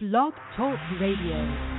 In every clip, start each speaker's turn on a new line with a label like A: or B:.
A: Blog Talk Radio.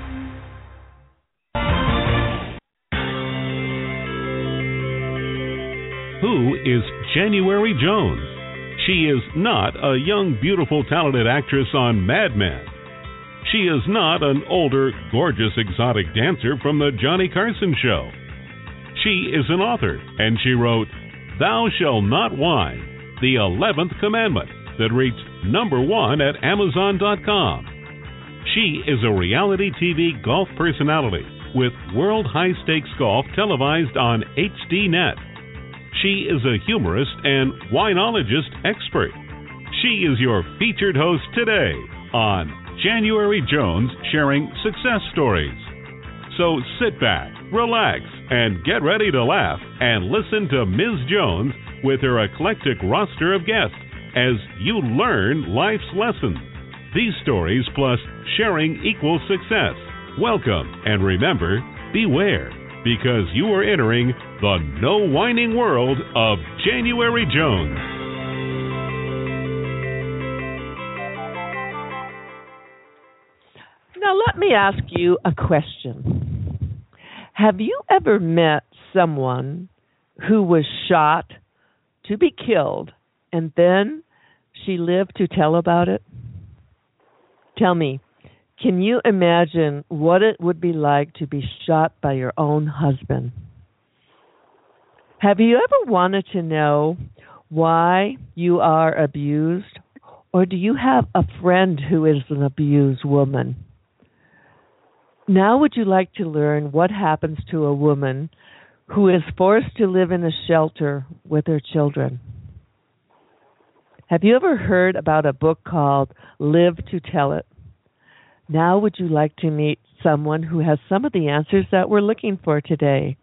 B: Who is January Jones? She is not a young, beautiful, talented actress on Mad Men. She is not an older, gorgeous, exotic dancer from the Johnny Carson Show. She is an author, and she wrote Thou Shalt Not Whine, the 11th Commandment, that reached #1 at Amazon.com. She is a reality TV golf personality with World High Stakes Golf televised on HDNet. She is a humorist and winologist expert. She is your featured host today on January Jones Sharing Success Stories. So sit back, relax, and get ready to laugh and listen to Ms. Jones with her eclectic roster of guests as you learn life's lessons. These stories plus sharing equals success. Welcome, and remember, beware, because you are entering the no whining world of January Jones.
C: Now let me ask you a question. Have you ever met someone who was shot to be killed and then she lived to tell about it? Tell me, can you imagine what it would be like to be shot by your own husband? Have you ever wanted to know why you are abused? Or do you have a friend who is an abused woman? Now would you like to learn what happens to a woman who is forced to live in a shelter with her children? Have you ever heard about a book called Live to Tell It? Now would you like to meet someone who has some of the answers that we're looking for today?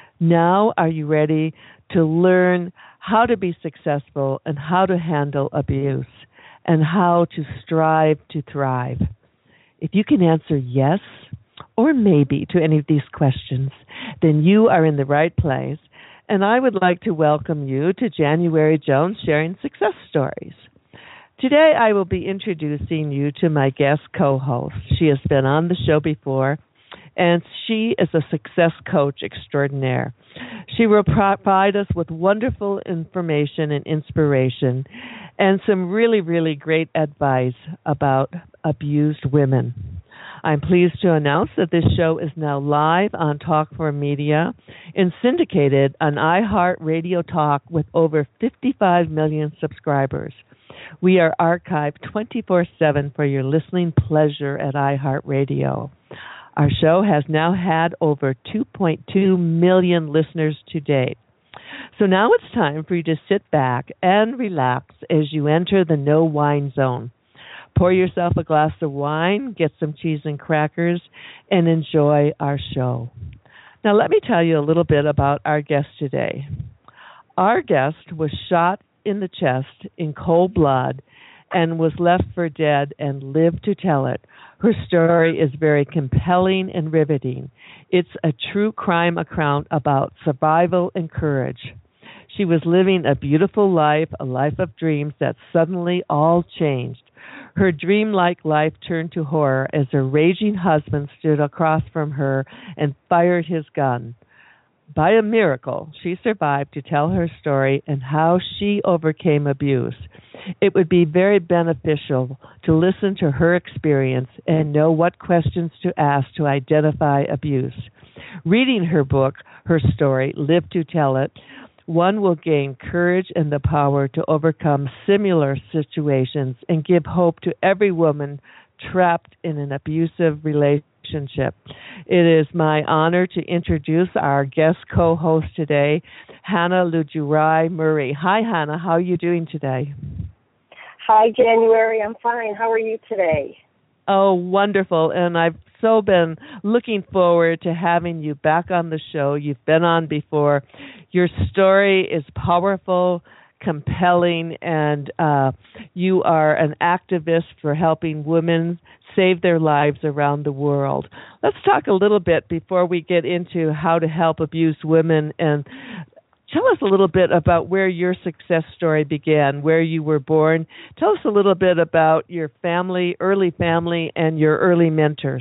C: Now are you ready to learn how to be successful and how to handle abuse and how to strive to thrive? If you can answer yes or maybe to any of these questions, then you are in the right place. And I would like to welcome you to January Jones Sharing Success Stories. Today I will be introducing you to my guest co-host. She has been on the show before, and she is a success coach extraordinaire. She will provide us with wonderful information and inspiration and some really, really great advice about abused women. I'm pleased to announce that this show is now live on Talk4Media and syndicated on iHeartRadio Talk with over 55 million subscribers. We are archived 24/7 for your listening pleasure at iHeartRadio. Our show has now had over 2.2 million listeners to date. So now it's time for you to sit back and relax as you enter the no wine zone. Pour yourself a glass of wine, get some cheese and crackers, and enjoy our show. Now let me tell you a little bit about our guest today. Our guest was shot in the chest in cold blood and was left for dead and lived to tell it. Her story is very compelling and riveting. It's a true crime account about survival and courage. She was living a beautiful life, a life of dreams that suddenly all changed. Her dreamlike life turned to horror as her raging husband stood across from her and fired his gun. By a miracle, she survived to tell her story and how she overcame abuse. It would be very beneficial to listen to her experience and know what questions to ask to identify abuse. Reading her book, her story, Live to Tell It, one will gain courage and the power to overcome similar situations and give hope to every woman trapped in an abusive relationship. It is my honor to introduce our guest co-host today, Hannah Lujurai Murray. Hi, Hannah. How are you doing today?
D: Hi, January. I'm fine. How are you today?
C: Oh, wonderful. And I've so been looking forward to having you back on the show. You've been on before. Your story is powerful, compelling, and you are an activist for helping women save their lives around the world. Let's talk a little bit before we get into how to help abused women and tell us a little bit about where your success story began, where you were born. Tell us a little bit about your early family, and your early mentors.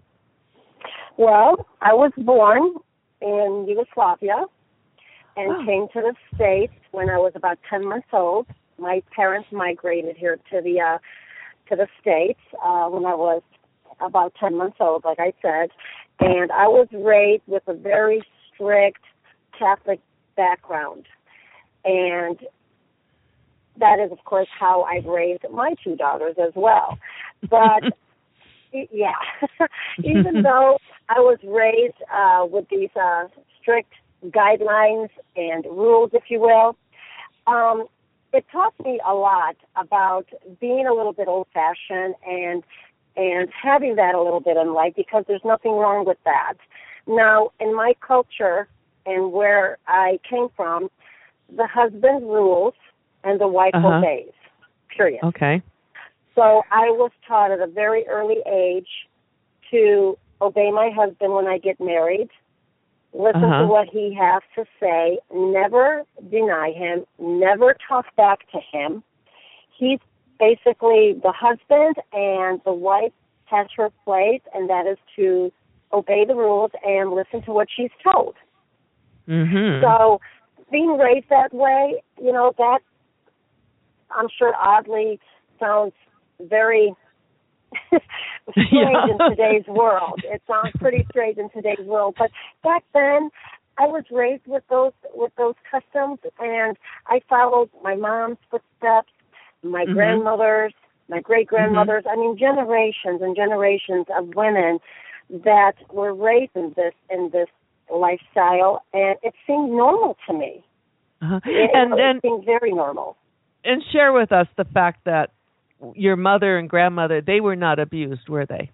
D: Well, I was born in Yugoslavia and came to the States when I was about 10 months old. My parents migrated here to the States when I was about 10 months old, like I said. And I was raised with a very strict Catholic background. And that is, of course, how I raised my two daughters as well. But, yeah, even though I was raised with these strict guidelines and rules, if you will, it taught me a lot about being a little bit old-fashioned and having that a little bit in life, because there's nothing wrong with that. Now, in my culture and where I came from, the husband rules and the wife obeys, period.
C: Okay.
D: So I was taught at a very early age to obey my husband when I get married, listen to what he has to say, never deny him, never talk back to him. He's basically the husband, and the wife has her place, and that is to obey the rules and listen to what she's told. Mm-hmm. So being raised that way, that I'm sure oddly sounds very strange in today's world. It sounds pretty strange in today's world, but back then I was raised with those customs, and I followed my mom's footsteps, my grandmothers, my great-grandmothers, I mean, generations and generations of women that were raised in this lifestyle, and it seemed normal to me. It seemed very normal.
C: And share with us the fact that your mother and grandmother, they were not abused, were they?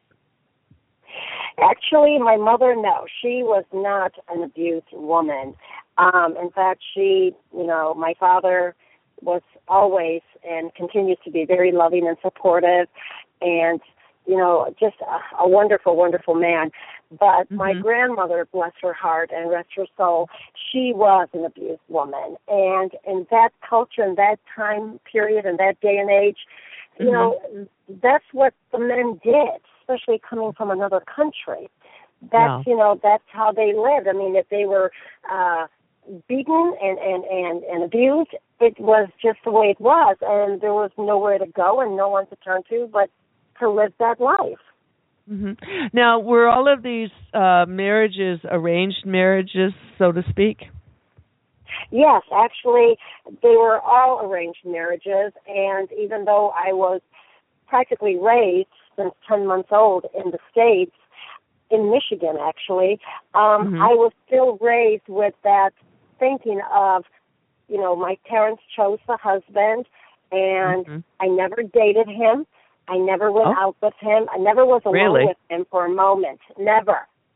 D: Actually, my mother, no, she was not an abused woman. In fact, my father was always and continues to be very loving and supportive, and just a wonderful, wonderful man. But my grandmother, bless her heart and rest her soul, she was an abused woman. And in that culture, in that time period, in that day and age, that's what the men did, especially coming from another country. That's, that's how they lived. I mean, if they were beaten and abused, it was just the way it was, and there was nowhere to go and no one to turn to but to live that life.
C: Mm-hmm. Now, were all of these marriages arranged marriages, so to speak?
D: Yes, actually, they were all arranged marriages, and even though I was practically raised since 10 months old in the States, in Michigan actually, I was still raised with that thinking of, my parents chose the husband, and I never dated him. I never went out with him. I never was alone with him for a moment. Never.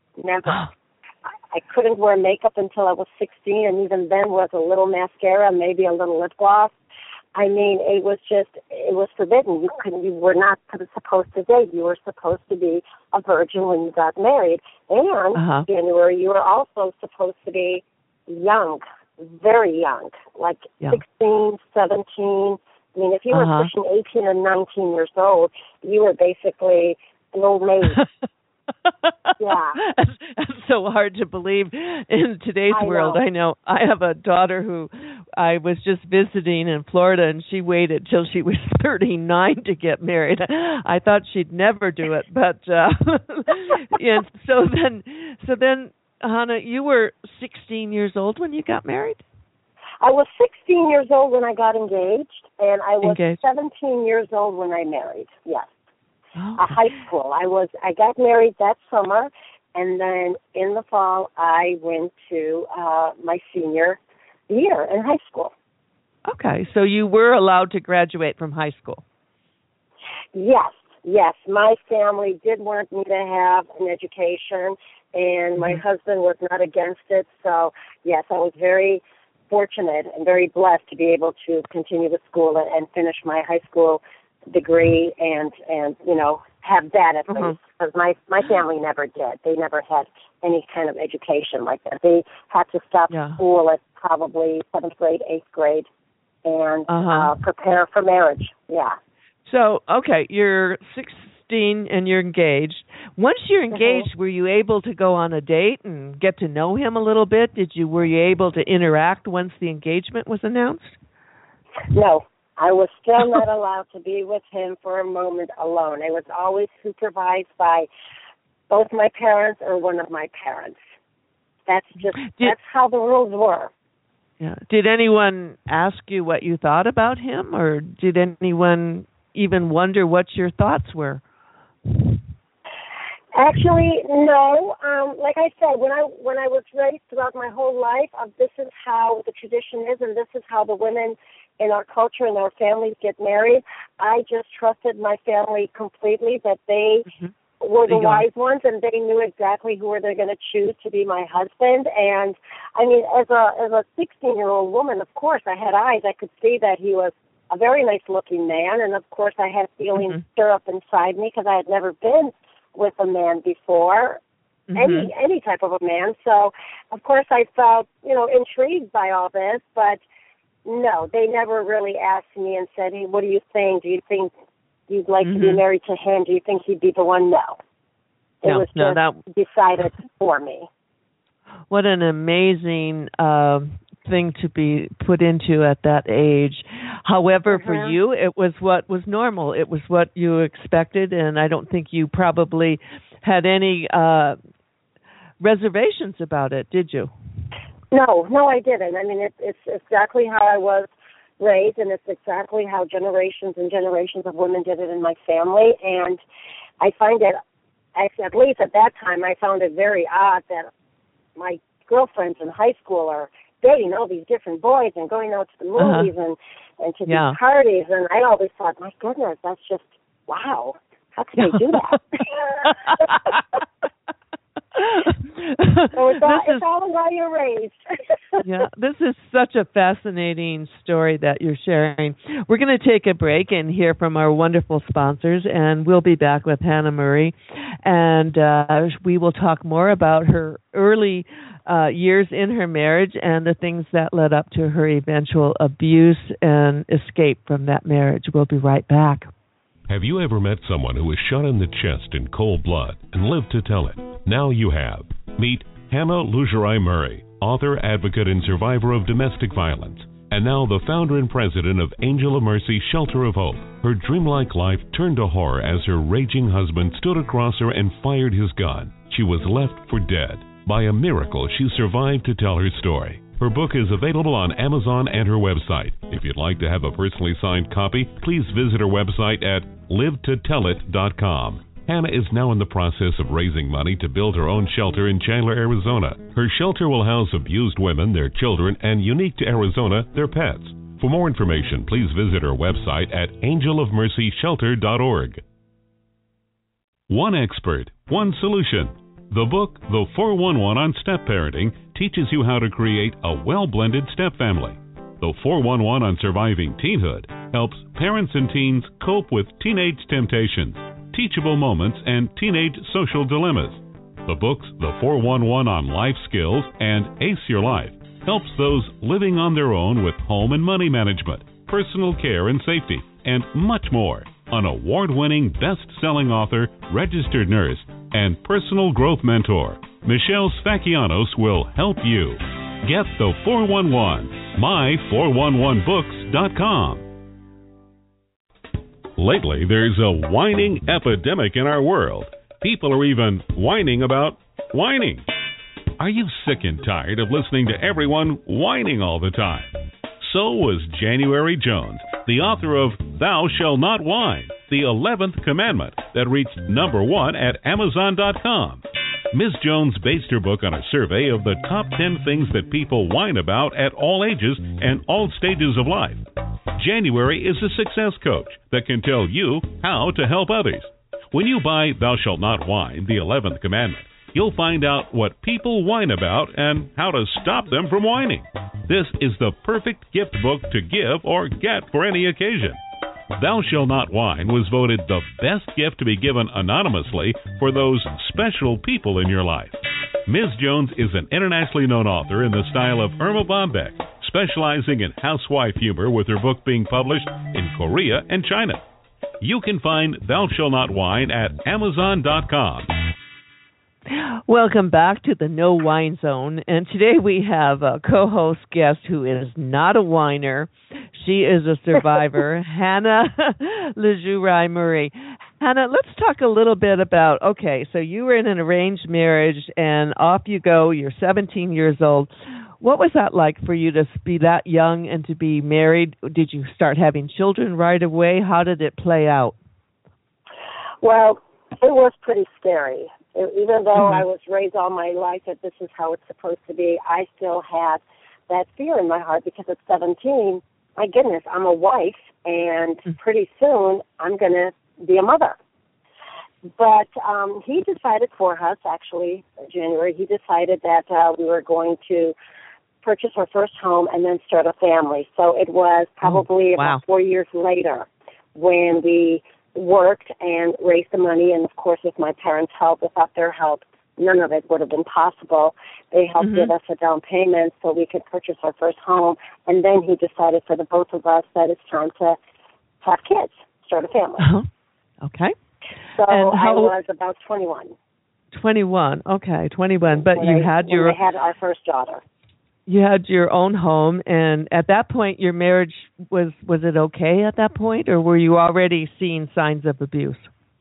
D: I couldn't wear makeup until I was 16, and even then was a little mascara, maybe a little lip gloss. I mean, it was forbidden. You were not supposed to date. You were supposed to be a virgin when you got married. And January, you were also supposed to be young, very young, like 16, 17. I mean, if you were pushing 18 and 19 years old, you were basically an old maid. Yeah.
C: That's so hard to believe in today's world. I know. I have a daughter who I was just visiting in Florida, and she waited till she was 39 to get married. I thought she'd never do it, but and so then, Hannah, you were 16 years old when you got married?
D: I was 16 years old when I got engaged, and I was 17 years old when I married. Yes. High school. I got married that summer, and then in the fall I went to my senior year in high school.
C: Okay, so you were allowed to graduate from high school.
D: Yes. My family did want me to have an education, and my husband was not against it. So, yes, I was very fortunate and very blessed to be able to continue the school and finish my high school degree and have that at least, because my family never did. They never had any kind of education like that. They had to stop school at probably 7th grade, 8th grade, and prepare for marriage. Yeah.
C: So, okay, you're 16 and you're engaged. Once you're engaged, were you able to go on a date and get to know him a little bit? Were you able to interact once the engagement was announced?
D: No, I was still not allowed to be with him for a moment alone. I was always supervised by both my parents or one of my parents. That's how the rules were.
C: Yeah. Did anyone ask you what you thought about him, or did anyone even wonder what your thoughts were?
D: Actually, no. Like I said, when I was raised throughout my whole life, this is how the tradition is, and this is how the women in our culture and our families get married. I just trusted my family completely, that they were the wise ones, and they knew exactly who they're going to choose to be my husband. And I mean, as a 16-year-old woman, of course, I had eyes. I could see that he was a very nice-looking man, and of course, I had feelings stir up inside me because I had never been with a man before, any type of a man. So, of course, I felt, intrigued by all this, but no, they never really asked me and said, hey, what do you think? Do you think you'd like to be married to him? Do you think he'd be the one? No. It was just decided for me.
C: What an amazing thing to be put into at that age. However, for you, it was what was normal. It was what you expected, and I don't think you probably had any reservations about it, did you?
D: No, I didn't. I mean, it's exactly how I was raised, and it's exactly how generations and generations of women did it in my family. And I find it, at least at that time, I found it very odd that my girlfriends in high school are dating all these different boys and going out to the movies and to these parties. And I always thought, my goodness, that's just, wow, how can they do that? So it's all how you're raised.
C: Yeah, this is such a fascinating story that you're sharing. We're going to take a break and hear from our wonderful sponsors, and we'll be back with Hannah Murray, and we will talk more about her early years in her marriage and the things that led up to her eventual abuse and escape from that marriage. We'll be right back.
B: Have you ever met someone who was shot in the chest in cold blood and lived to tell it? Now you have. Meet Hannah Lugerai Murray, author, advocate, and survivor of domestic violence, and now the founder and president of Angel of Mercy Shelter of Hope. Her dreamlike life turned to horror as her raging husband stood across her and fired his gun. She was left for dead. By a miracle, she survived to tell her story. Her book is available on Amazon and her website. If you'd like to have a personally signed copy, please visit her website at livetotellit.com. Hannah is now in the process of raising money to build her own shelter in Chandler, Arizona. Her shelter will house abused women, their children, and unique to Arizona, their pets. For more information, please visit her website at angelofmercyshelter.org. One expert, one solution. The book, The 411 on Step Parenting, teaches you how to create a well-blended step family. The 411 on Surviving Teenhood helps parents and teens cope with teenage temptations, teachable moments, and teenage social dilemmas. The books, The 411 on Life Skills and Ace Your Life, helps those living on their own with home and money management, personal care and safety, and much more. An award-winning, best-selling author, registered nurse, and personal growth mentor, Michelle Sfakianos will help you. Get the 411, my411books.com. Lately, there's a whining epidemic in our world. People are even whining about whining. Are you sick and tired of listening to everyone whining all the time? So was January Jones, the author of Thou Shalt Not Whine, the 11th commandment that reached #1 at Amazon.com. Ms. Jones based her book on a survey of the top 10 things that people whine about at all ages and all stages of life. January is a success coach that can tell you how to help others. When you buy Thou Shalt Not Whine, the 11th commandment, you'll find out what people whine about and how to stop them from whining. This is the perfect gift book to give or get for any occasion. Thou Shalt Not Whine was voted the best gift to be given anonymously for those special people in your life. Ms. Jones is an internationally known author in the style of Irma Bombeck, specializing in housewife humor with her book being published in Korea and China. You can find Thou Shall Not Whine at Amazon.com.
C: Welcome back to the No Whine Zone, and today we have a co-host guest who is not a whiner. She is a survivor, Hannah Lejurai-Murray. Hannah, let's talk a little bit about, okay, so you were in an arranged marriage, and off you go, you're 17 years old. What was that like for you to be that young and to be married? Did you start having children right away? How did it play out?
D: Well, it was pretty scary. Even though I was raised all my life that this is how it's supposed to be, I still had that fear in my heart because at 17, my goodness, I'm a wife, and pretty soon I'm going to be a mother. But he decided for us, actually, in January, he decided that we were going to purchase our first home and then start a family. So it was probably about 4 years later when we worked and raised the money, and of course with my parents' help, without their help, none of it would have been possible. They helped give us a down payment so we could purchase our first home, and then he decided for the both of us that it's time to have kids, start a family.
C: Okay.
D: So I was about 21.
C: 21, okay, 21, but you had
D: I had our first daughter.
C: You had your own home, and at that point, your marriage, was it okay at that point, or were you already seeing signs of abuse?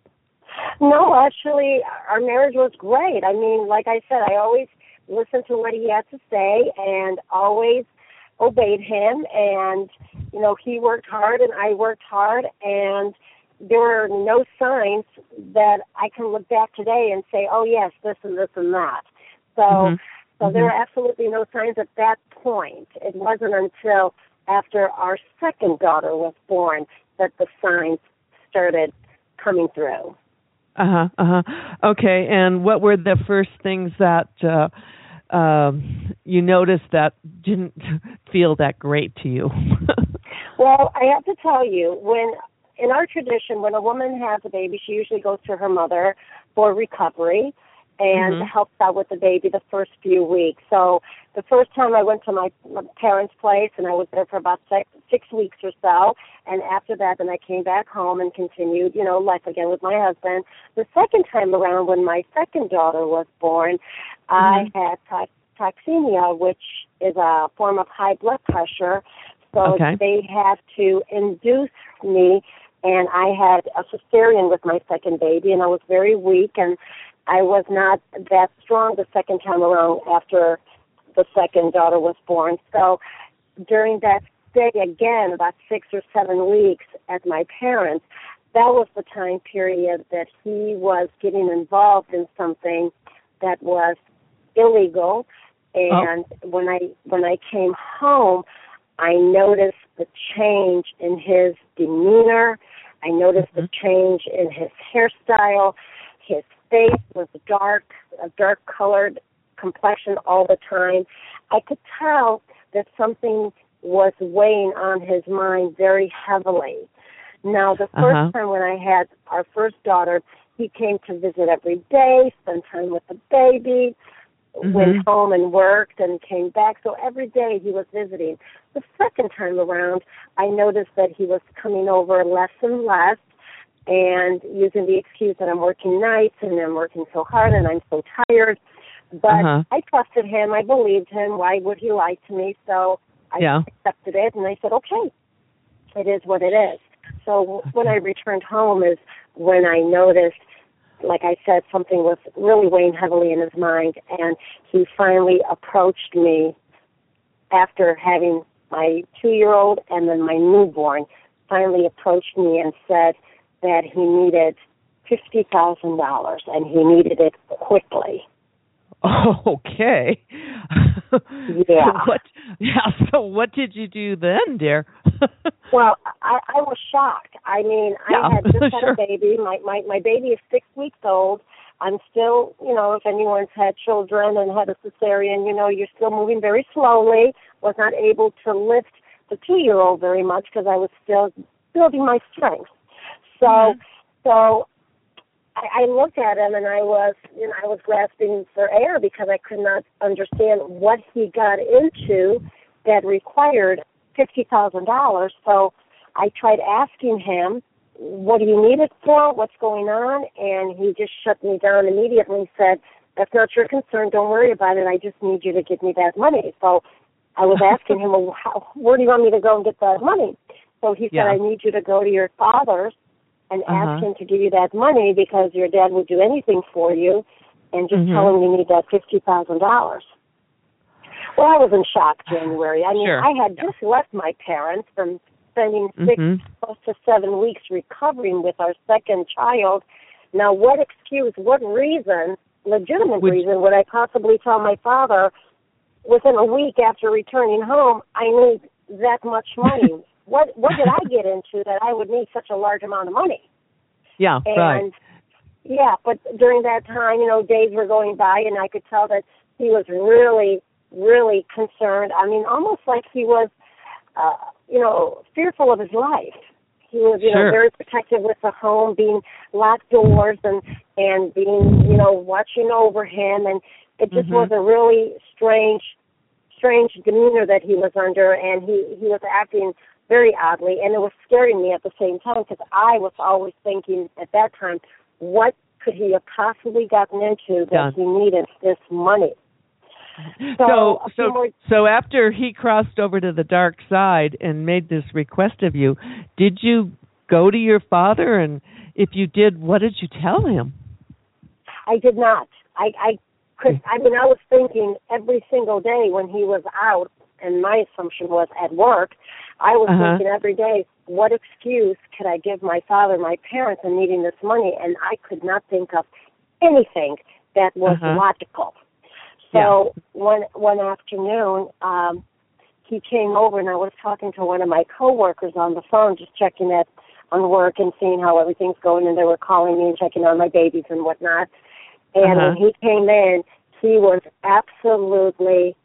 D: No, actually, our marriage was great. I mean, like I said, I always listened to what he had to say and always obeyed him, and, you know, he worked hard and I worked hard, and there were no signs that I can look back today and say, oh, yes, this and this and that. So... So there were absolutely no signs at that point. It wasn't until after our second daughter was born that the signs started coming through.
C: Okay, and what were the first things that you noticed that didn't feel that great to you?
D: Well, I have to tell you, in our tradition, when a woman has a baby, she usually goes to her mother for recovery and helps out with the baby the first few weeks. So the first time I went to my parents' place, and I was there for about 6 weeks or so, and after that, then I came back home and continued, you know, life again with my husband. The second time around, when my second daughter was born, I had toxemia, which is a form of high blood pressure. So they had to induce me, and I had a cesarean with my second baby, and I was very weak, and I was not that strong the second time around after the second daughter was born. So during that stay, again, about 6 or 7 weeks at my parents', that was the time period that he was getting involved in something that was illegal. And when I came home, I noticed the change in his demeanor. I noticed the change in his hairstyle. His face was a dark-colored complexion all the time. I could tell that something was weighing on his mind very heavily. Now, the first time when I had our first daughter, he came to visit every day, spent time with the baby, went home and worked and came back. So every day he was visiting. The second time around, I noticed that he was coming over less and less, and using the excuse that I'm working nights and I'm working so hard and I'm so tired. But I trusted him. I believed him. Why would he lie to me? So I accepted it, and I said, okay, it is what it is. So when I returned home is when I noticed, like I said, something was really weighing heavily in his mind, and he finally approached me after having my 2-year-old and then my newborn, finally approached me and said that he needed $50,000 and he needed it quickly.
C: Okay. So what did you do then, dear?
D: Well, I was shocked. I mean, I had just had a baby. My baby is 6 weeks old. I'm still, you know, if anyone's had children and had a cesarean, you know, you're still moving very slowly. Was not able to lift the 2-year-old very much because I was still building my strength. So I looked at him and I was grasping for air because I could not understand what he got into that required $50,000. So I tried asking him, what do you need it for? What's going on? And he just shut me down immediately and said, that's not your concern. Don't worry about it. I just need you to give me that money. So I was asking him, well, where do you want me to go and get that money? So he said, I need you to go to your father's and ask him to give you that money because your dad would do anything for you, and just tell him you need that $50,000. Well, I was in shock, January. I mean, I had just left my parents from spending 6 close to 7 weeks recovering with our second child. Now, what excuse, what reason, legitimate reason, would I possibly tell my father within a week after returning home, I need that much money? What did I get into that I would need such a large amount of money?
C: Yeah, right.
D: Yeah, but during that time, days were going by, and I could tell that he was really, really concerned. I mean, almost like he was, fearful of his life. He was, very protective with the home, being locked doors and being, watching over him, and it just was a really strange demeanor that he was under, and he was acting very oddly, and it was scaring me at the same time because I was always thinking at that time, what could he have possibly gotten into that he needed this money?
C: So after he crossed over to the dark side and made this request of you, did you go to your father? And if you did, what did you tell him?
D: I did not. I was thinking every single day when he was out, and my assumption was at work, I was thinking every day, what excuse could I give my father, my parents, in needing this money? And I could not think of anything that was logical. So one afternoon, he came over, and I was talking to one of my coworkers on the phone, just checking on work and seeing how everything's going, and they were calling me and checking on my babies and whatnot. And when he came in, he was absolutely,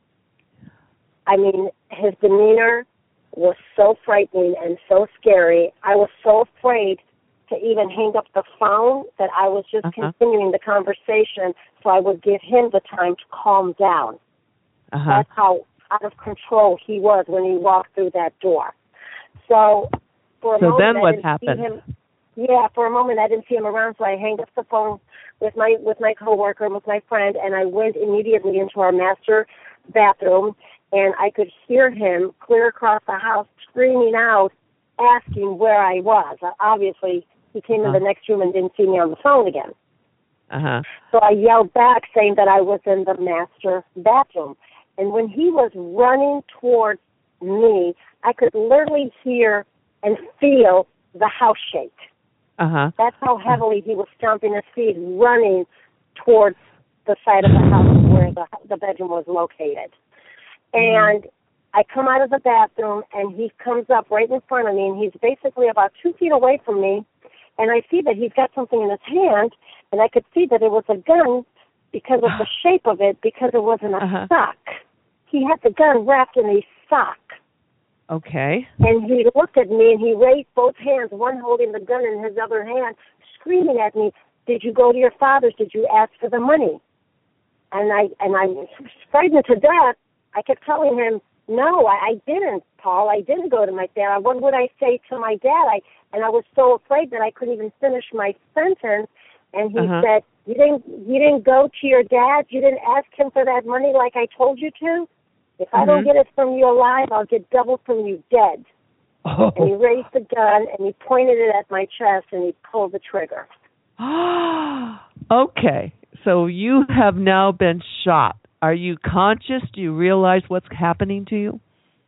D: his demeanor was so frightening and so scary. I was so afraid to even hang up the phone that I was just continuing the conversation so I would give him the time to calm down. That's how out of control he was when he walked through that door. So for a moment,
C: then what happened?
D: For a moment I didn't see him around, so I hanged up the phone with my coworker and with my friend, and I went immediately into our master bathroom, and I could hear him clear across the house screaming out, asking where I was. Obviously, he came in the next room and didn't see me on the phone again. So I yelled back saying that I was in the master bathroom. And when he was running towards me, I could literally hear and feel the house shake. That's how heavily he was stomping his feet, running towards the side of the house where the bedroom was located. And I come out of the bathroom, and he comes up right in front of me, and he's basically about 2 feet away from me, and I see that he's got something in his hand, and I could see that it was a gun because of the shape of it, because it wasn't a sock. He had the gun wrapped in a sock.
C: Okay.
D: And he looked at me, and he raised both hands, one holding the gun in his other hand, screaming at me, did you go to your father's? Did you ask for the money? And I was frightened to death. I kept telling him, no, I didn't, Paul. I didn't go to my dad. What would I say to my dad? I was so afraid that I couldn't even finish my sentence. And he said, you didn't go to your dad? You didn't ask him for that money like I told you to? If I don't get it from you alive, I'll get double from you dead. And he raised the gun, and he pointed it at my chest, and he pulled the trigger.
C: Okay. So you have now been shot. Are you conscious? Do you realize what's happening to you?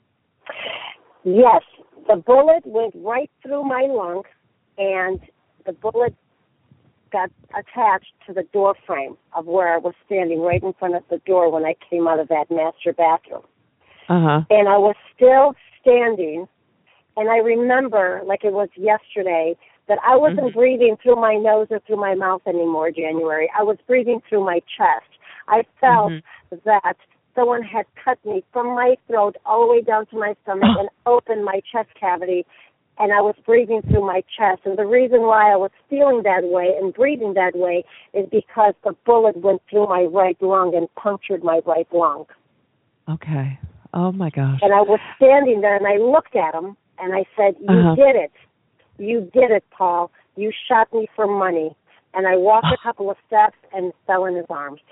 D: Yes. The bullet went right through my lung, and the bullet got attached to the door frame of where I was standing right in front of the door when I came out of that master bathroom. And I was still standing, and I remember, like it was yesterday, that I wasn't breathing through my nose or through my mouth anymore, January. I was breathing through my chest. I felt that someone had cut me from my throat all the way down to my stomach and opened my chest cavity, and I was breathing through my chest. And the reason why I was feeling that way and breathing that way is because the bullet went through my right lung and punctured my right lung.
C: Okay. Oh, my gosh.
D: And I was standing there, and I looked at him, and I said, you did it. You did it, Paul. You shot me for money. And I walked a couple of steps and fell in his arms.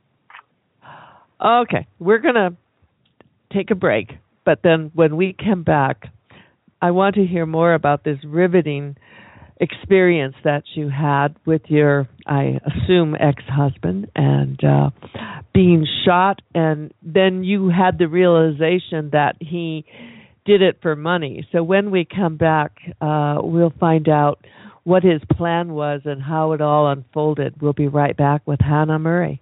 C: Okay. We're going to take a break. But then when we come back, I want to hear more about this riveting experience that you had with your, I assume, ex-husband and being shot. And then you had the realization that he did it for money. So when we come back, we'll find out what his plan was and how it all unfolded. We'll be right back with Hannah Murray.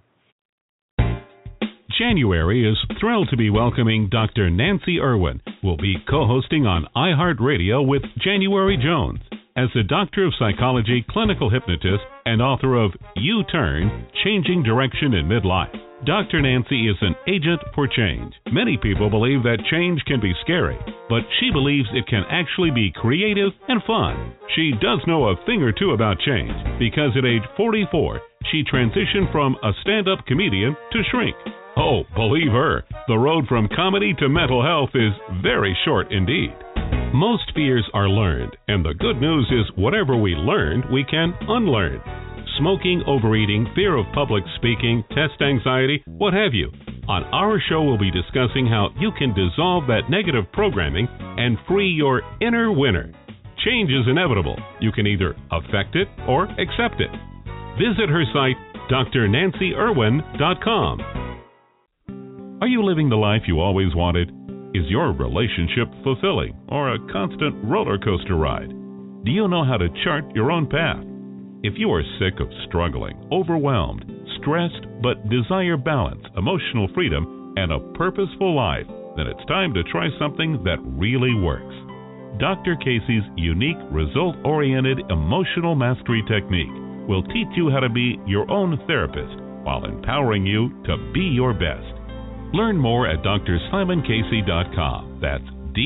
B: January is thrilled to be welcoming Dr. Nancy Irwin, who will be co-hosting on iHeartRadio with January Jones. As a doctor of psychology, clinical hypnotist, and author of U-Turn, Changing Direction in Midlife, Dr. Nancy is an agent for change. Many people believe that change can be scary, but she believes it can actually be creative and fun. She does know a thing or two about change because at age 44, she transitioned from a stand-up comedian to shrink. Oh, believe her, the road from comedy to mental health is very short indeed. Most fears are learned, and the good news is whatever we learned, we can unlearn. Smoking, overeating, fear of public speaking, test anxiety, what have you. On our show, we'll be discussing how you can dissolve that negative programming and free your inner winner. Change is inevitable. You can either affect it or accept it. Visit her site, drnancyirwin.com. Are you living the life you always wanted? Is your relationship fulfilling or a constant roller coaster ride? Do you know how to chart your own path? If you are sick of struggling, overwhelmed, stressed, but desire balance, emotional freedom, and a purposeful life, then it's time to try something that really works. Dr. Casey's unique, result-oriented emotional mastery technique will teach you how to be your own therapist while empowering you to be your best. Learn more at DrSimonCasey.com. That's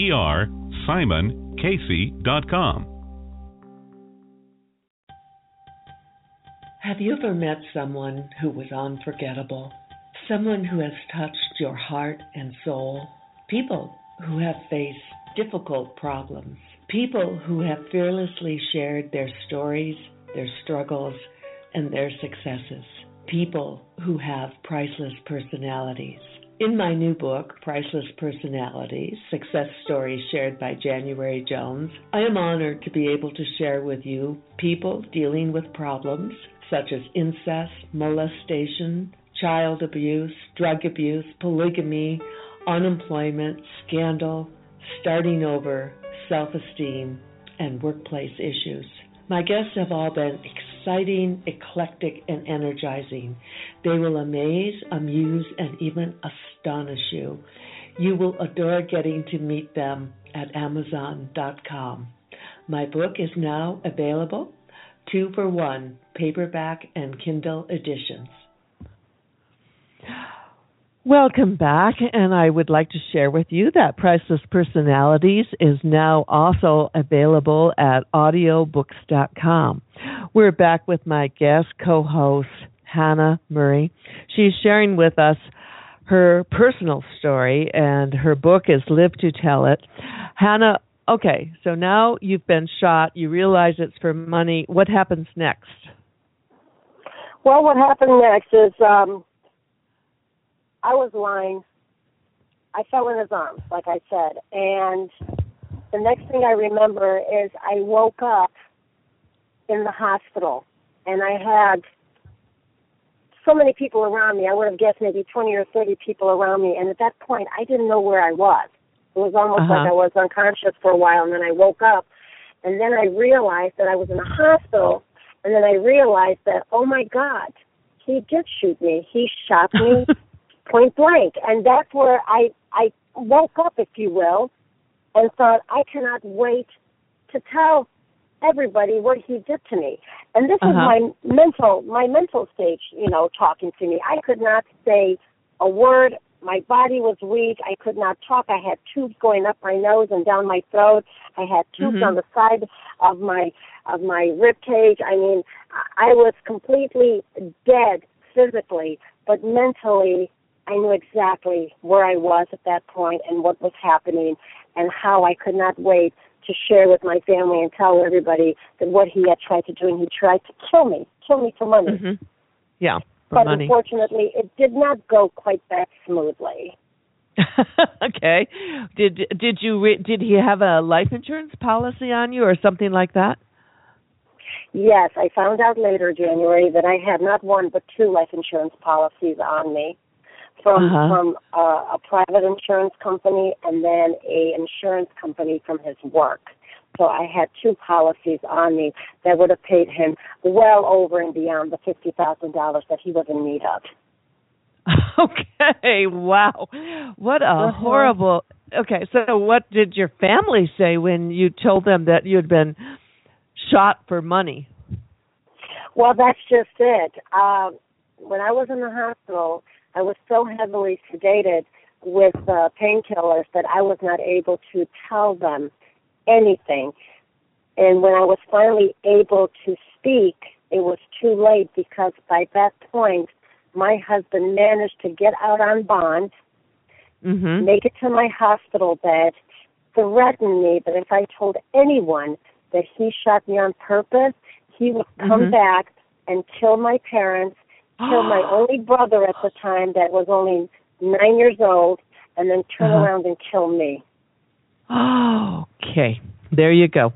B: DrSimonCasey.com.
C: Have you ever met someone who was unforgettable? Someone who has touched your heart and soul? People who have faced difficult problems? People who have fearlessly shared their stories, their struggles, and their successes? People who have priceless personalities? In my new book, Priceless Personalities, Success Stories Shared by January Jones, I am honored to be able to share with you people dealing with problems such as incest, molestation, child abuse, drug abuse, polygamy, unemployment, scandal, starting over, self-esteem, and workplace issues. My guests have all been exciting, eclectic, and energizing. They will amaze, amuse, and even astonish you. You will adore getting to meet them at Amazon.com. My book is now available, 2 for 1, paperback and Kindle editions. Welcome back, and I would like to share with you that Priceless Personalities is now also available at audiobooks.com. We're back with my guest co-host, Hannah Murray. She's sharing with us her personal story, and her book is Live to Tell It. Hannah, okay, so now you've been shot. You realize it's for money. What happens next?
D: Well, what happened next is I was lying. I fell in his arms, like I said. And the next thing I remember is I woke up in the hospital, and I had so many people around me. I would have guessed maybe 20 or 30 people around me. And at that point, I didn't know where I was. It was almost like I was unconscious for a while, and then I woke up. And then I realized that I was in a hospital, and then I realized that, oh, my God, he did shoot me. He shot me point blank. And that's where I woke up, if you will, and thought, I cannot wait to tell everybody what he did to me. And this is my mental stage, talking to me. I could not say a word. My body was weak. I could not talk. I had tubes going up my nose and down my throat. I had tubes on the side of my rib cage. I mean, I was completely dead physically, but mentally, I knew exactly where I was at that point and what was happening and how I could not wait to share with my family and tell everybody that what he had tried to do, and he tried to kill me for money.
C: Yeah, for
D: but
C: money.
D: Unfortunately, it did not go quite that smoothly.
C: Okay. Did he have a life insurance policy on you or something like that?
D: Yes, I found out later, January, that I had not one but two life insurance policies on me from a private insurance company and then a insurance company from his work. So I had two policies on me that would have paid him well over and beyond the $50,000 that he was in need of.
C: Okay, wow. What a horrible... Okay, so what did your family say when you told them that you had been shot for money?
D: Well, that's just it. When I was in the hospital, I was so heavily sedated with painkillers that I was not able to tell them anything. And when I was finally able to speak, it was too late because by that point, my husband managed to get out on bond, make it to my hospital bed, threaten me that if I told anyone that he shot me on purpose, he would come back and kill my parents, kill my only brother at the time that was only 9 years old, and then turn around and kill me.
C: Okay, there you go.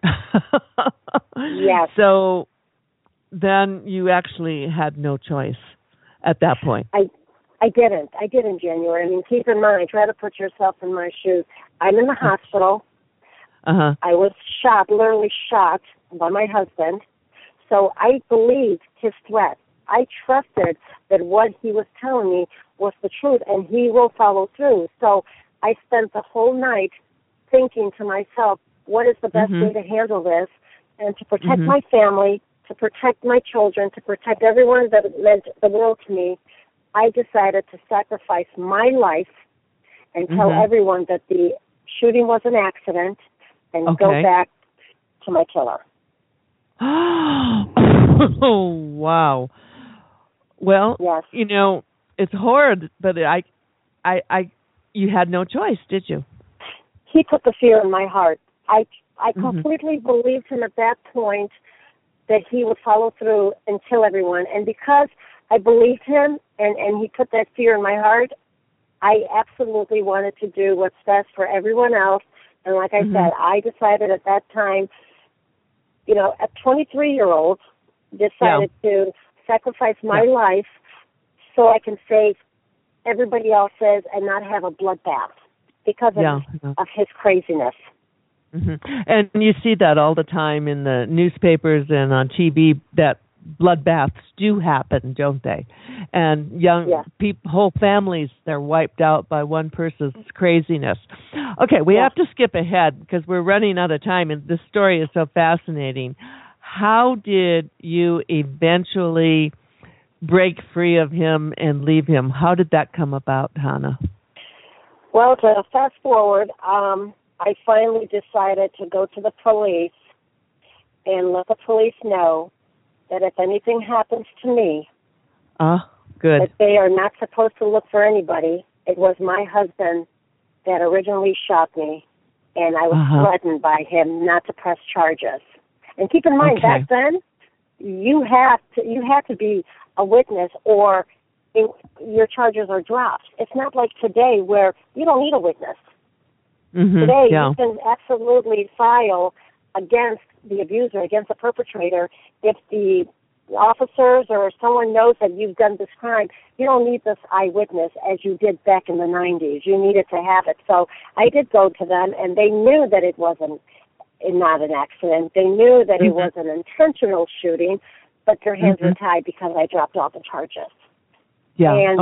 D: Yes.
C: So then you actually had no choice at that point.
D: I didn't, January. I mean, keep in mind, try to put yourself in my shoes. I'm in the hospital. I was shot, literally shot by my husband. So I believed his threat. I trusted that what he was telling me was the truth, and he will follow through. So I spent the whole night thinking to myself, what is the best way to handle this? And to protect my family, to protect my children, to protect everyone that meant the world to me, I decided to sacrifice my life and tell everyone that the shooting was an accident and go back to my killer.
C: Oh, wow. Well, yes. You know, it's horrid, but you had no choice, did you?
D: He put the fear in my heart. I completely believed him at that point that he would follow through and kill everyone. And because I believed him and he put that fear in my heart, I absolutely wanted to do what's best for everyone else. And like I said, I decided at that time, you know, a 23-year-old decided to sacrifice my life so I can save everybody else's and not have a bloodbath because of his craziness.
C: And you see that all the time in the newspapers and on TV, that bloodbaths do happen, don't they? And young people, whole families, they're wiped out by one person's craziness. Okay, we have to skip ahead because we're running out of time, and this story is so fascinating. How did you eventually break free of him and leave him? How did that come about, Hannah?
D: Well, to fast forward, I finally decided to go to the police and let the police know that if anything happens to me, that they are not supposed to look for anybody. It was my husband that originally shot me, and I was threatened by him not to press charges. And keep in mind, back then, you had to be a witness or your charges are dropped. It's not like today where you don't need a witness. Today, you can absolutely file against the abuser, against the perpetrator. If the officers or someone knows that you've done this crime, you don't need this eyewitness as you did back in the 90s. You needed to have it. So I did go to them, and they knew that it wasn't not an accident. They knew that it was an intentional shooting, but their hands were tied because I dropped all the charges. And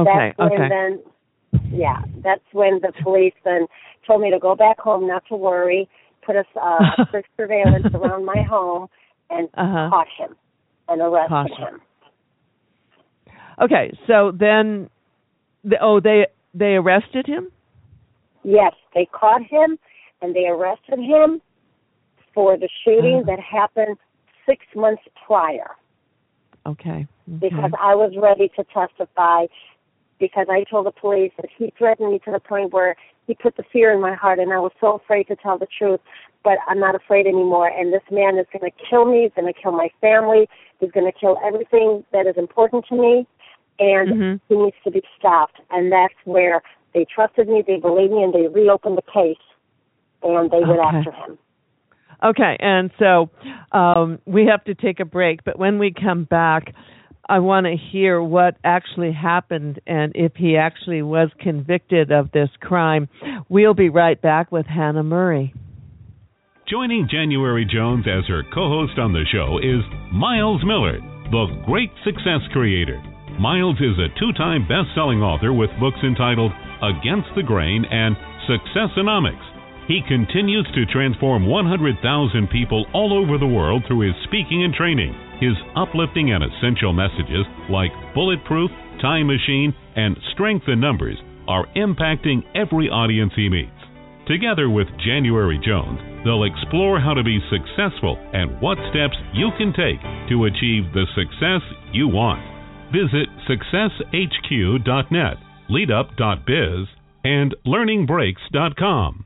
D: that's when the police then told me to go back home, not to worry, put a strict surveillance around my home, and caught him and arrested him.
C: Okay, so then, they arrested him?
D: Yes, they caught him and they arrested him for the shooting that happened 6 months prior.
C: Okay.
D: Because I was ready to testify, because I told the police that he threatened me to the point where he put the fear in my heart, and I was so afraid to tell the truth, but I'm not afraid anymore. And this man is going to kill me. He's going to kill my family. He's going to kill everything that is important to me, and he needs to be stopped. And that's where they trusted me, they believed me, and they reopened the case, and they went after him.
C: Okay, and so we have to take a break, but when we come back, I want to hear what actually happened and if he actually was convicted of this crime. We'll be right back with Hannah Murray.
B: Joining January Jones as her co-host on the show is Miles Millard, the great success creator. Miles is a 2-time best-selling author with books entitled Against the Grain and Successonomics. He continues to transform 100,000 people all over the world through his speaking and training. His uplifting and essential messages like Bulletproof, Time Machine, and Strength in Numbers are impacting every audience he meets. Together with January Jones, they'll explore how to be successful and what steps you can take to achieve the success you want. Visit successhq.net, leadup.biz, and learningbreaks.com.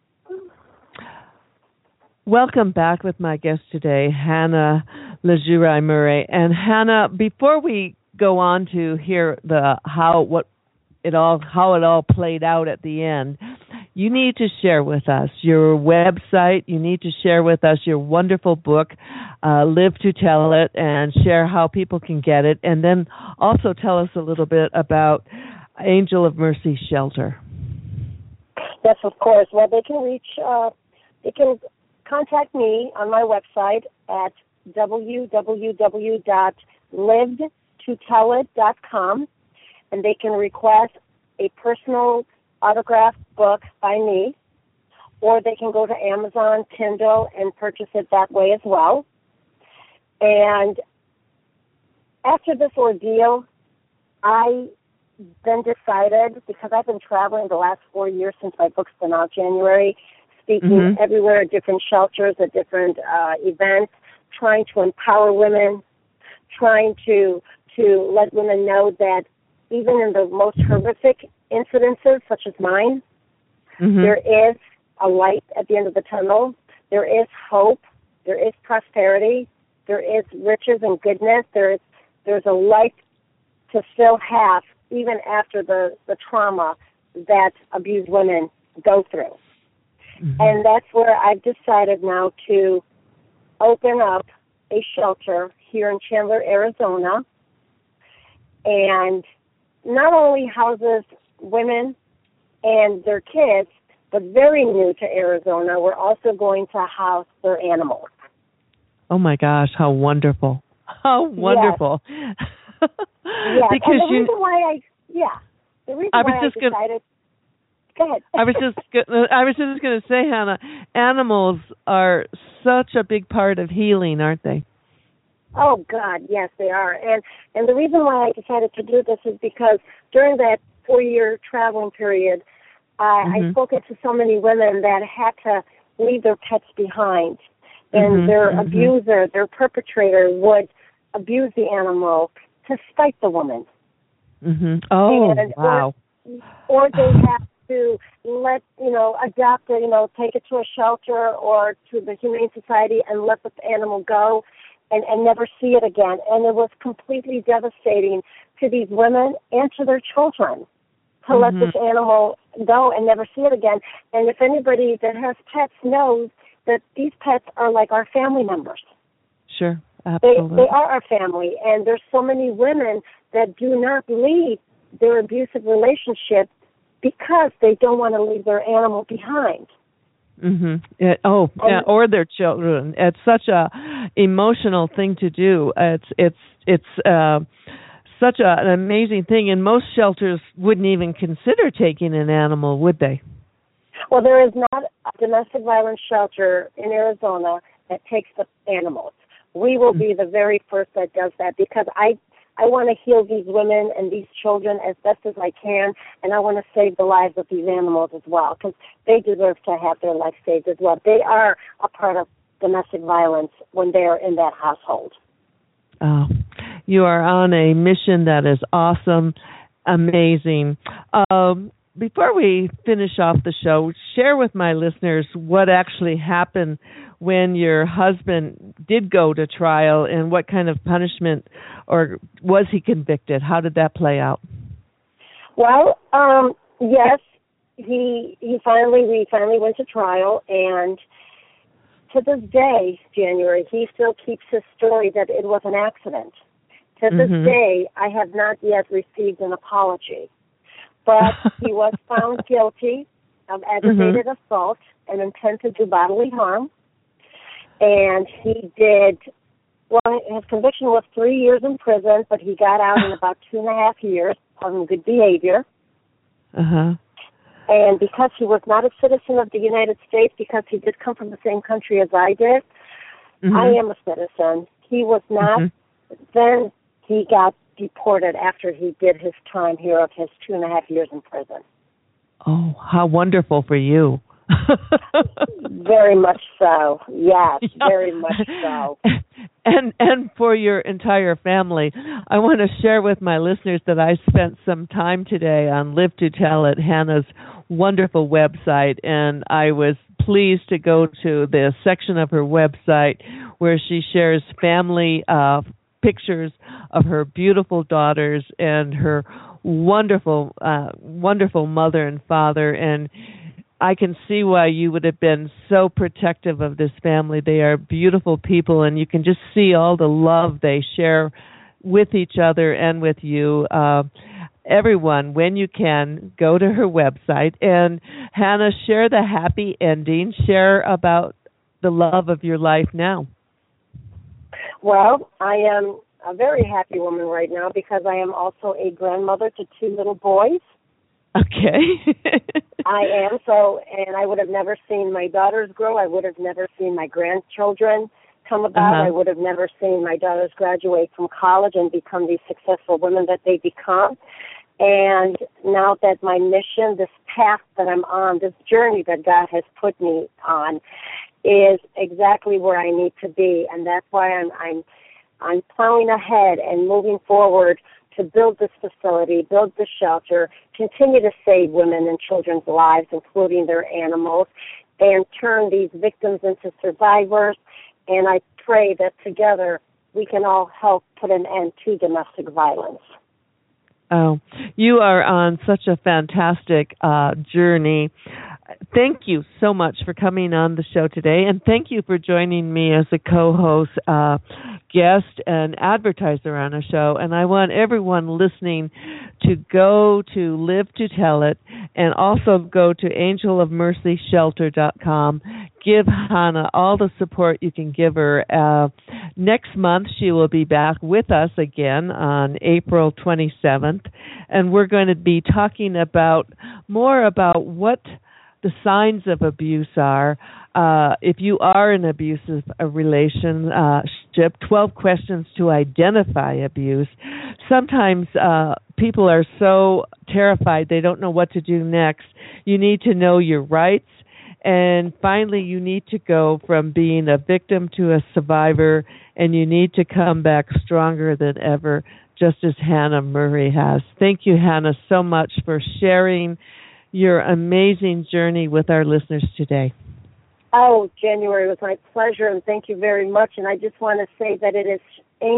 C: Welcome back with my guest today, Hannah Lejurai Murray. And Hannah, before we go on to hear how it all played out at the end, you need to share with us your website. You need to share with us your wonderful book, Live to Tell It, and share how people can get it. And then also tell us a little bit about Angel of Mercy Shelter.
D: Yes, of course. Well, they can contact me on my website at www.livedtotellit.com, and they can request a personal autographed book by me, or they can go to Amazon, Kindle, and purchase it that way as well. And after this ordeal, I then decided, because I've been traveling the last 4 years since my book's been out, January, speaking everywhere at different shelters, at different events, trying to empower women, trying to let women know that even in the most horrific incidences, such as mine, there is a light at the end of the tunnel. There is hope. There is prosperity. There is riches and goodness. There's a light to still have, even after the trauma that abused women go through. And that's where I've decided now to open up a shelter here in Chandler, Arizona, and not only houses women and their kids, but very new to Arizona, we're also going to house their animals.
C: Oh, my gosh, how wonderful. How wonderful.
D: Yes.
C: Because
D: and the reason why I decided... Go ahead.
C: I was just going to say, Hannah, animals are such a big part of healing, aren't they?
D: Oh, God, yes, they are. And the reason why I decided to do this is because during that 4-year traveling period, I spoke to so many women that had to leave their pets behind. And their abuser, their perpetrator, would abuse the animal to spite the woman.
C: Oh, wow.
D: Or they have to adopt it, take it to a shelter or to the Humane Society and let the animal go and never see it again. And it was completely devastating to these women and to their children to let this animal go and never see it again. And if anybody that has pets knows that these pets are like our family members.
C: Sure, absolutely.
D: They are our family, and there's so many women that do not leave their abusive relationship because they don't want to leave their animal behind. Or their children. It's such a emotional thing to do. It's such an amazing thing, and most shelters wouldn't even consider taking an animal, would they? Well, there is not a domestic violence shelter in Arizona that takes the animals. We will be the very first that does that, because I I want to heal these women and these children as best as I can, and I want to save the lives of these animals as well, because they deserve to have their life saved as well. They are a part of domestic violence when they are in that household.
C: Oh, you are on a mission that is awesome, amazing. Before we finish off the show, share with my listeners what actually happened when your husband did go to trial and what kind of punishment, or was he convicted? How did that play out?
D: Well, yes, we finally went to trial, and to this day, January, he still keeps his story that it was an accident. To this day, I have not yet received an apology. But he was found guilty of aggravated assault and intent to do bodily harm. And he did, well, his conviction was 3 years in prison, but he got out in about 2.5 years on good behavior. And because he was not a citizen of the United States, because he did come from the same country as I did, I am a citizen. He was not. Then he got deported after he did his time here of his 2.5 years in prison.
C: Oh, how wonderful for you.
D: Very much so. Yes, very much so.
C: And for your entire family. I want to share with my listeners that I spent some time today on Live to Tell at Hannah's wonderful website, and I was pleased to go to the section of her website where she shares family pictures of her beautiful daughters and her wonderful mother and father, and I can see why you would have been so protective of this family. They are beautiful people, and you can just see all the love they share with each other and with you. Everyone, when you can, go to her website. And Hannah, share the happy ending. Share about the love of your life now.
D: Well, I am a very happy woman right now because I am also a grandmother to 2 little boys.
C: Okay.
D: I am, and I would have never seen my daughters grow. I would have never seen my grandchildren come about. I would have never seen my daughters graduate from college and become these successful women that they become. And now that my mission, this path that I'm on, this journey that God has put me on, is exactly where I need to be, and that's why I'm plowing ahead and moving forward to build this facility, build the shelter, continue to save women and children's lives, including their animals, and turn these victims into survivors. And I pray that together we can all help put an end to domestic violence.
C: Oh, you are on such a fantastic journey. Thank you so much for coming on the show today, and thank you for joining me as a co-host, guest, and advertiser on a show. And I want everyone listening to go to Live to Tell It and also go to angelofmercyshelter.com. Give Hannah all the support you can give her. Next month, she will be back with us again on April 27th, and we're going to be talking more about what the signs of abuse are. If you are in an abusive relationship, 12 questions to identify abuse. Sometimes people are so terrified they don't know what to do next. You need to know your rights. And finally, you need to go from being a victim to a survivor, and you need to come back stronger than ever, just as Hannah Murray has. Thank you, Hannah, so much for sharing your amazing journey with our listeners today.
D: Oh, January, it was my pleasure, and thank you very much. And I just want to say that it is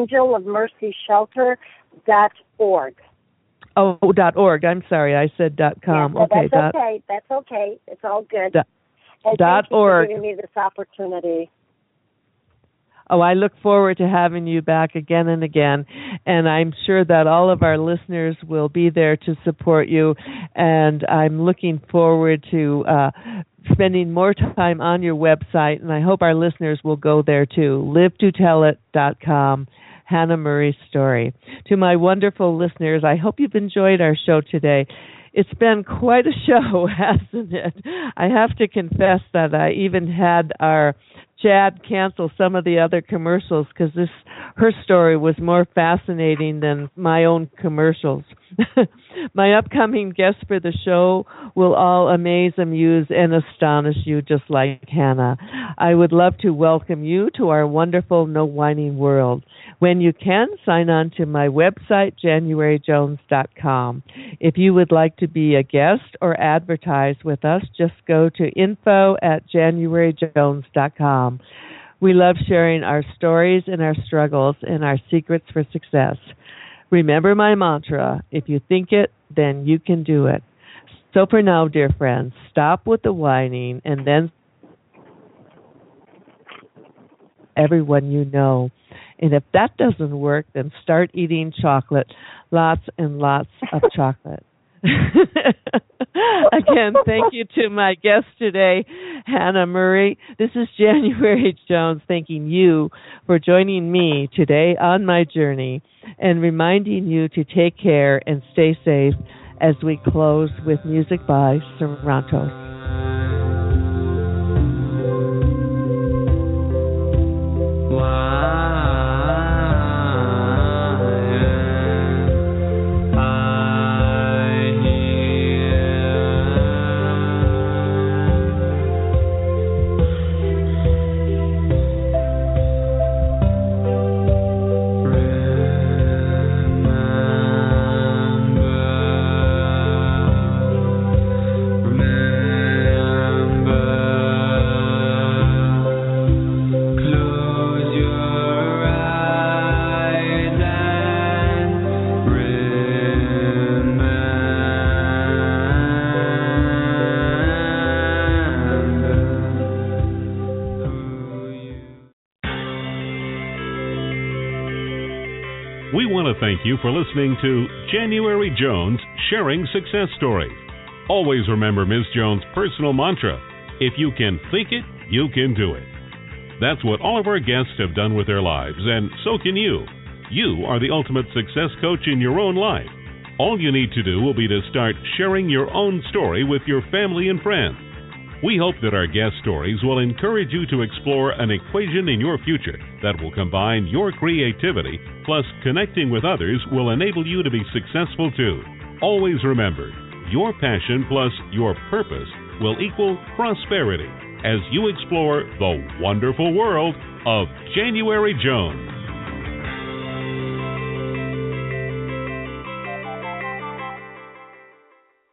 D: angelofmercyshelter.org.
C: Oh, .org. I'm sorry, I said .com.
D: Yeah,
C: okay,
D: that's okay. That's okay. It's all good. And
C: thank you
D: for giving me this opportunity.
C: Oh, I look forward to having you back again and again, and I'm sure that all of our listeners will be there to support you, and I'm looking forward to spending more time on your website, and I hope our listeners will go there too, livetotellit.com, Hannah Murray's story. To my wonderful listeners, I hope you've enjoyed our show today. It's been quite a show, hasn't it? I have to confess that I even had our Chad cancel some of the other commercials because her story was more fascinating than my own commercials. My upcoming guests for the show will all amaze, amuse, and astonish you just like Hannah. I would love to welcome you to our wonderful No Whining world. When you can, sign on to my website, JanuaryJones.com. If you would like to be a guest or advertise with us, just go to info@JanuaryJones.com. We love sharing our stories and our struggles and our secrets for success. Remember my mantra, if you think it, then you can do it. So for now, dear friends, stop with the whining and then everyone you know. And if that doesn't work, then start eating chocolate, lots and lots of chocolate. Again, thank you to my guest today, Hannah Murray. This is January Jones thanking you for joining me today on my journey and reminding you to take care and stay safe as we close with music by Serrantos.
B: We want to thank you for listening to January Jones Sharing Success Stories. Always remember Ms. Jones' personal mantra, if you can think it, you can do it. That's what all of our guests have done with their lives, and so can you. You are the ultimate success coach in your own life. All you need to do will be to start sharing your own story with your family and friends. We hope that our guest stories will encourage you to explore an equation in your future that will combine your creativity plus connecting with others will enable you to be successful too. Always remember, your passion plus your purpose will equal prosperity as you explore the wonderful world of January Jones.